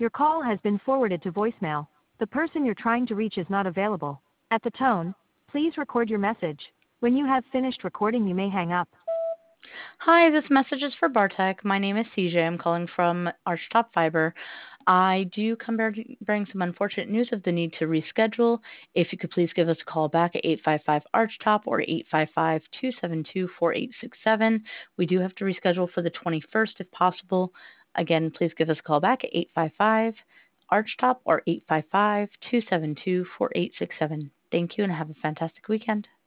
Your call has been forwarded to voicemail. The person you're trying to reach is not available. At the tone, please record your message. When you have finished recording, you may hang up. Hi, this message is for Bartek. My name is CJ. I'm calling from Archtop Fiber. I do come bearing some unfortunate news of the need to reschedule. If you could please give us a call back at 855 Archtop or 855-272-4867. We do have to reschedule for the 21st if possible. Again, please give us a call back at 855 Archtop or 855-272-4867. Thank you and have a fantastic weekend.